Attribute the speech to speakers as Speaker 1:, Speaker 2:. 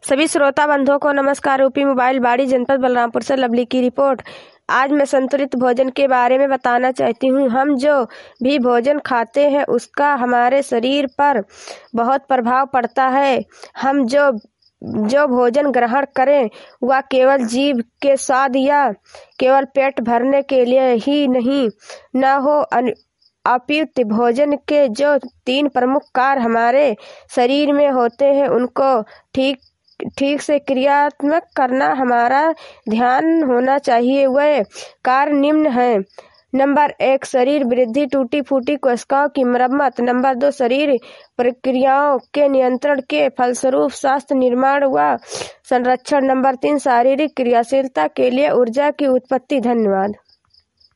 Speaker 1: सभी श्रोता बंधुओं को नमस्कार। यूपी मोबाइल बाड़ी जनपद बलरामपुर से लवली की रिपोर्ट। आज मैं संतुलित भोजन के बारे में बताना चाहती हूँ। हम जो भी भोजन खाते हैं उसका हमारे शरीर पर बहुत प्रभाव पड़ता है। हम जो भोजन ग्रहण करें वह केवल जीभ के स्वाद या केवल पेट भरने के लिए ही नहीं न हो। अपितु भोजन के जो 3 प्रमुख कार्य हमारे शरीर में होते हैं उनको ठीक से क्रियात्मक करना हमारा ध्यान होना चाहिए। वह कार्य निम्न है। नंबर 1, शरीर वृद्धि, टूटी फूटी कोशिकाओं की मरम्मत। नंबर 2, शरीर प्रक्रियाओं के नियंत्रण के फलस्वरूप स्वास्थ्य निर्माण व संरक्षण। नंबर 3, शारीरिक क्रियाशीलता के लिए ऊर्जा की उत्पत्ति। धन्यवाद।